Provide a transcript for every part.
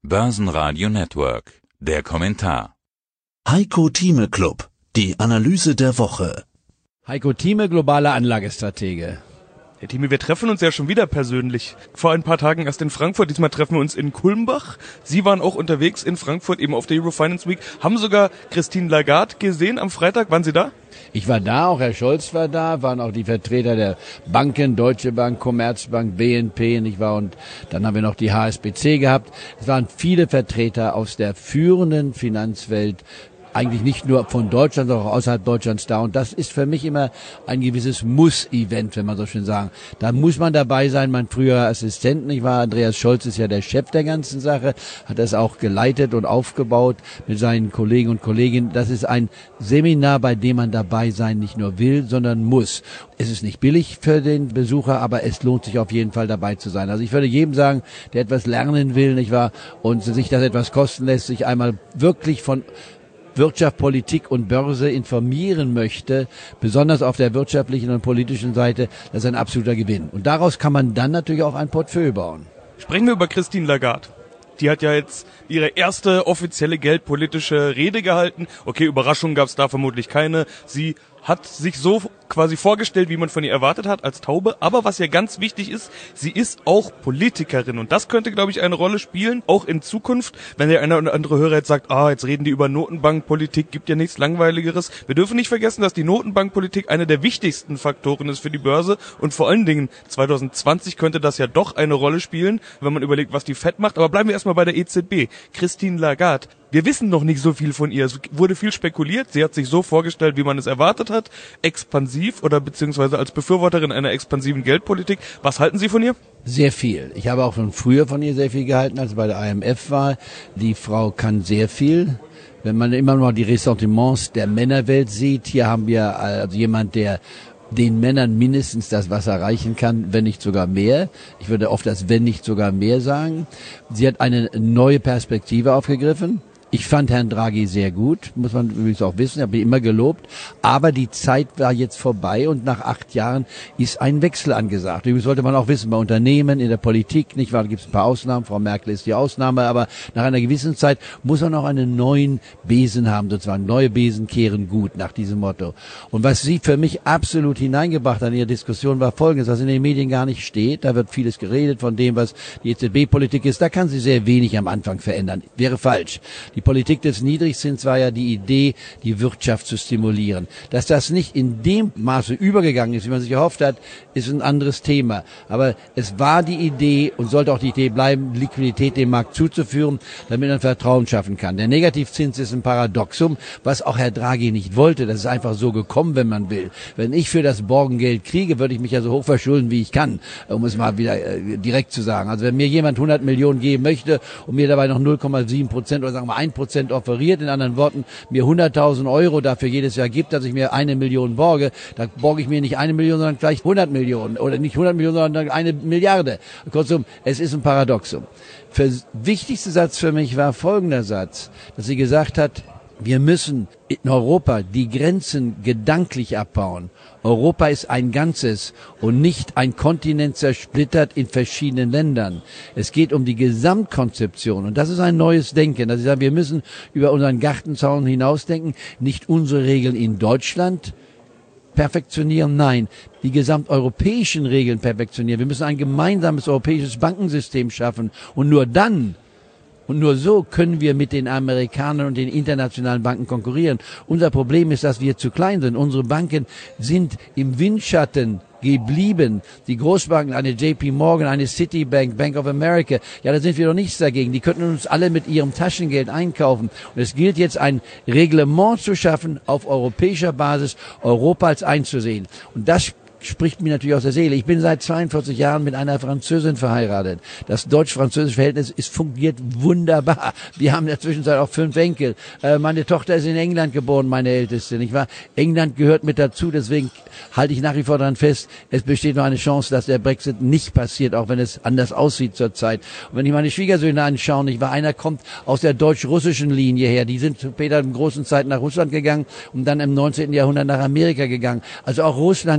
Börsenradio Network. Der Kommentar. Heiko Thieme Club. Die Analyse der Woche. Heiko Thieme, globaler Anlagestratege. Herr Thieme, wir treffen uns ja schon wieder persönlich. Vor ein paar Tagen erst in Frankfurt, diesmal treffen wir uns in Kulmbach. Sie waren auch unterwegs in Frankfurt, eben auf der Eurofinance Week, haben sogar Christine Lagarde gesehen am Freitag. Waren Sie da? Ich war da, auch Herr Scholz war da, waren auch die Vertreter der Banken, Deutsche Bank, Commerzbank, BNP, nicht wahr? Und dann haben wir noch die HSBC gehabt. Es waren viele Vertreter aus der führenden Finanzwelt, eigentlich nicht nur von Deutschland, sondern auch außerhalb Deutschlands da. Und das ist für mich immer ein gewisses Muss-Event, wenn man so schön sagen. Da muss man dabei sein. Mein früherer Assistent, nicht wahr? Andreas Scholz ist ja der Chef der ganzen Sache, hat das auch geleitet und aufgebaut mit seinen Kollegen und Kolleginnen. Das ist ein Seminar, bei dem man dabei sein nicht nur will, sondern muss. Es ist nicht billig für den Besucher, aber es lohnt sich auf jeden Fall dabei zu sein. Also ich würde jedem sagen, der etwas lernen will, nicht wahr? Und sich das etwas kosten lässt, sich einmal wirklich von Wirtschaft, Politik und Börse informieren möchte, besonders auf der wirtschaftlichen und politischen Seite, das ist ein absoluter Gewinn. Und daraus kann man dann natürlich auch ein Portfolio bauen. Sprechen wir über Christine Lagarde. Die hat ja jetzt ihre erste offizielle geldpolitische Rede gehalten. Okay, Überraschungen gab es da vermutlich keine. Sie hat sich so quasi vorgestellt, wie man von ihr erwartet hat, als Taube. Aber was ja ganz wichtig ist, sie ist auch Politikerin. Und das könnte, glaube ich, eine Rolle spielen, auch in Zukunft. Wenn der eine oder andere Hörer jetzt sagt, jetzt reden die über Notenbankpolitik, gibt ja nichts Langweiligeres. Wir dürfen nicht vergessen, dass die Notenbankpolitik einer der wichtigsten Faktoren ist für die Börse. Und vor allen Dingen 2020 könnte das ja doch eine Rolle spielen, wenn man überlegt, was die FED macht. Aber bleiben wir erstmal bei der EZB. Christine Lagarde. Wir wissen noch nicht so viel von ihr. Es wurde viel spekuliert. Sie hat sich so vorgestellt, wie man es erwartet hat. Expansiv oder beziehungsweise als Befürworterin einer expansiven Geldpolitik. Was halten Sie von ihr? Sehr viel. Ich habe auch schon früher von ihr sehr viel gehalten, als bei der IMF war. Die Frau kann sehr viel. Wenn man immer noch die Ressentiments der Männerwelt sieht, hier haben wir also jemand, der den Männern mindestens das Wasser reichen kann, wenn nicht sogar mehr. Ich würde oft das wenn nicht sogar mehr sagen. Sie hat eine neue Perspektive aufgegriffen. Ich fand Herrn Draghi sehr gut, muss man übrigens auch wissen, ich habe ihn immer gelobt, aber die Zeit war jetzt vorbei und nach 8 Jahren ist ein Wechsel angesagt. Übrigens sollte man auch wissen, bei Unternehmen, in der Politik, nicht wahr, da gibt es ein paar Ausnahmen, Frau Merkel ist die Ausnahme, aber nach einer gewissen Zeit muss man auch einen neuen Besen haben, sozusagen. Neue Besen kehren gut, nach diesem Motto. Und was sie für mich absolut hineingebracht hat in ihre Diskussion war Folgendes, was in den Medien gar nicht steht, da wird vieles geredet von dem, was die EZB-Politik ist, da kann sie sehr wenig am Anfang verändern, wäre falsch. Die Politik des Niedrigzins war ja die Idee, die Wirtschaft zu stimulieren. Dass das nicht in dem Maße übergegangen ist, wie man sich erhofft hat, ist ein anderes Thema. Aber es war die Idee und sollte auch die Idee bleiben, Liquidität dem Markt zuzuführen, damit man Vertrauen schaffen kann. Der Negativzins ist ein Paradoxum, was auch Herr Draghi nicht wollte. Das ist einfach so gekommen, wenn man will. Wenn ich für das Borgengeld kriege, würde ich mich ja so hoch verschulden, wie ich kann, um es mal wieder direkt zu sagen. Also wenn mir jemand 100 Millionen geben möchte und mir dabei noch 0,7% oder sagen wir 1% offeriert, in anderen Worten, mir 100.000 Euro dafür jedes Jahr gibt, dass ich mir 1 Million borge, da borge ich mir nicht 1 Million, sondern vielleicht 100 Millionen oder nicht 100 Millionen, sondern 1 Milliarde. Kurzum, es ist ein Paradoxum. Der wichtigste Satz für mich war folgender Satz, dass sie gesagt hat, wir müssen in Europa die Grenzen gedanklich abbauen. Europa ist ein Ganzes und nicht ein Kontinent zersplittert in verschiedenen Ländern. Es geht um die Gesamtkonzeption und das ist ein neues Denken. Dass ich sage, wir müssen über unseren Gartenzaun hinausdenken, nicht unsere Regeln in Deutschland perfektionieren, nein, die gesamteuropäischen Regeln perfektionieren. Wir müssen ein gemeinsames europäisches Bankensystem schaffen und nur dann und nur so können wir mit den Amerikanern und den internationalen Banken konkurrieren. Unser Problem ist, dass wir zu klein sind. Unsere Banken sind im Windschatten geblieben. Die Großbanken, eine JP Morgan, eine Citibank, Bank of America, ja, da sind wir doch nichts dagegen. Die könnten uns alle mit ihrem Taschengeld einkaufen. Und es gilt jetzt ein Reglement zu schaffen, auf europäischer Basis Europa als einzusehen. Und das spricht mir natürlich aus der Seele. Ich bin seit 42 Jahren mit einer Französin verheiratet. Das deutsch-französische Verhältnis fungiert wunderbar. Wir haben in der Zwischenzeit auch 5 Enkel. Meine Tochter ist in England geboren, meine Älteste, nicht wahr? England gehört mit dazu, deswegen halte ich nach wie vor daran fest, es besteht noch eine Chance, dass der Brexit nicht passiert, auch wenn es anders aussieht zurzeit. Und wenn ich meine Schwiegersöhne anschaue, nicht wahr? Einer kommt aus der deutsch-russischen Linie her. Die sind später in großen Zeit nach Russland gegangen und dann im 19. Jahrhundert nach Amerika gegangen. Also auch Russland gehört mit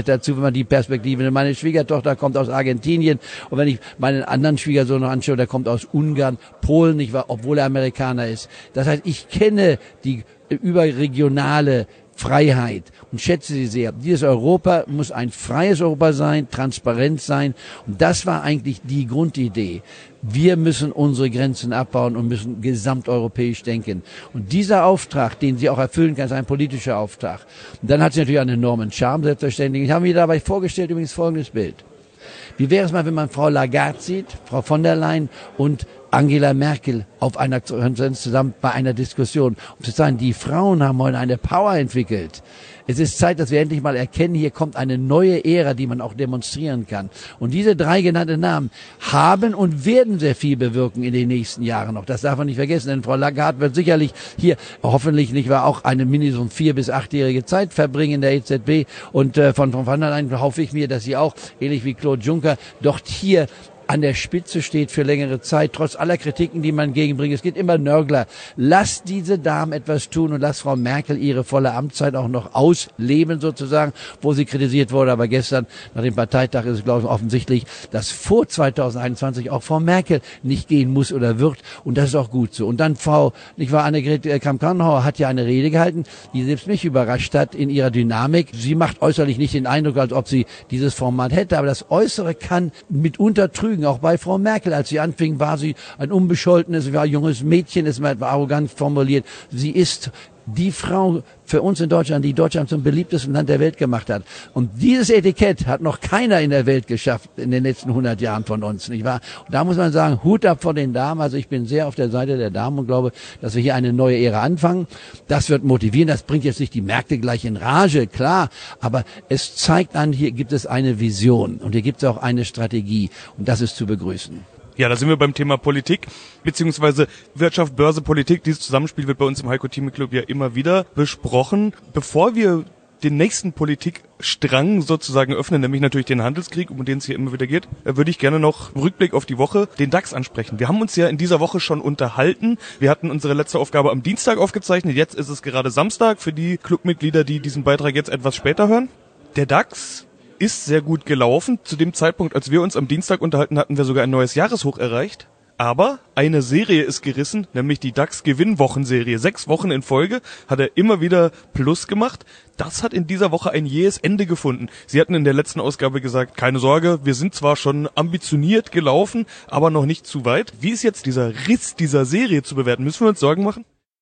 dazu, wenn man die Perspektive nimmt. Meine Schwiegertochter kommt aus Argentinien und wenn ich meinen anderen Schwiegersohn noch anschaue, der kommt aus Ungarn, Polen, nicht wahr, obwohl er Amerikaner ist. Das heißt, ich kenne die überregionale Freiheit und schätze sie sehr. Dieses Europa muss ein freies Europa sein, transparent sein. Und das war eigentlich die Grundidee. Wir müssen unsere Grenzen abbauen und müssen gesamteuropäisch denken. Und dieser Auftrag, den sie auch erfüllen kann, ist ein politischer Auftrag. Und dann hat sie natürlich einen enormen Charme, selbstverständlich. Ich habe mir dabei vorgestellt, übrigens folgendes Bild. Wie wäre es mal, wenn man Frau Lagarde sieht, Frau von der Leyen und Angela Merkel auf einer Konferenz zusammen bei einer Diskussion, um zu sagen, die Frauen haben heute eine Power entwickelt. Es ist Zeit, dass wir endlich mal erkennen, hier kommt eine neue Ära, die man auch demonstrieren kann. Und diese drei genannten Namen haben und werden sehr viel bewirken in den nächsten Jahren noch. Das darf man nicht vergessen, denn Frau Lagarde wird sicherlich hier hoffentlich nicht wahr auch eine mindestens 4- bis 8-jährige Zeit verbringen in der EZB. Und von der Leyen hoffe ich mir, dass sie auch, ähnlich wie Claude Juncker, dort hier an der Spitze steht für längere Zeit, trotz aller Kritiken, die man gegenbringt. Es gibt immer Nörgler. Lass diese Damen etwas tun und lass Frau Merkel ihre volle Amtszeit auch noch ausleben sozusagen, wo sie kritisiert wurde. Aber gestern nach dem Parteitag ist es, glaube ich, offensichtlich, dass vor 2021 auch Frau Merkel nicht gehen muss oder wird. Und das ist auch gut so. Und dann Annegret Kramp-Karrenbauer hat ja eine Rede gehalten, die selbst mich überrascht hat in ihrer Dynamik. Sie macht äußerlich nicht den Eindruck, als ob sie dieses Format hätte, aber das Äußere kann mitunter trügen. Auch bei Frau Merkel, als sie anfing, war sie ein unbescholtenes, war ein junges Mädchen, ist mal arrogant formuliert. Sie ist die Frau für uns in Deutschland, die Deutschland zum beliebtesten Land der Welt gemacht hat. Und dieses Etikett hat noch keiner in der Welt geschafft in den letzten 100 Jahren von uns, nicht wahr? Und da muss man sagen, Hut ab vor den Damen. Also ich bin sehr auf der Seite der Damen und glaube, dass wir hier eine neue Ära anfangen. Das wird motivieren. Das bringt jetzt nicht die Märkte gleich in Rage, klar. Aber es zeigt an, hier gibt es eine Vision und hier gibt es auch eine Strategie. Und das ist zu begrüßen. Ja, da sind wir beim Thema Politik, beziehungsweise Wirtschaft, Börse, Politik. Dieses Zusammenspiel wird bei uns im Heiko Thieme Club ja immer wieder besprochen. Bevor wir den nächsten Politikstrang sozusagen öffnen, nämlich natürlich den Handelskrieg, um den es hier immer wieder geht, würde ich gerne noch im Rückblick auf die Woche den DAX ansprechen. Wir haben uns ja in dieser Woche schon unterhalten. Wir hatten unsere letzte Aufgabe am Dienstag aufgezeichnet. Jetzt ist es gerade Samstag für die Clubmitglieder, die diesen Beitrag jetzt etwas später hören. Der DAX ist sehr gut gelaufen. Zu dem Zeitpunkt, als wir uns am Dienstag unterhalten, hatten wir sogar ein neues Jahreshoch erreicht. Aber eine Serie ist gerissen, nämlich die DAX-Gewinnwochenserie. 6 Wochen in Folge hat er immer wieder Plus gemacht. Das hat in dieser Woche ein jähes Ende gefunden. Sie hatten in der letzten Ausgabe gesagt, keine Sorge, wir sind zwar schon ambitioniert gelaufen, aber noch nicht zu weit. Wie ist jetzt dieser Riss dieser Serie zu bewerten? Müssen wir uns Sorgen machen?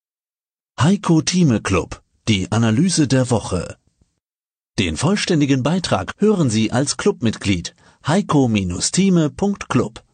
Heiko Thieme Club, die Analyse der Woche. Den vollständigen Beitrag hören Sie als Clubmitglied heiko-thieme.club.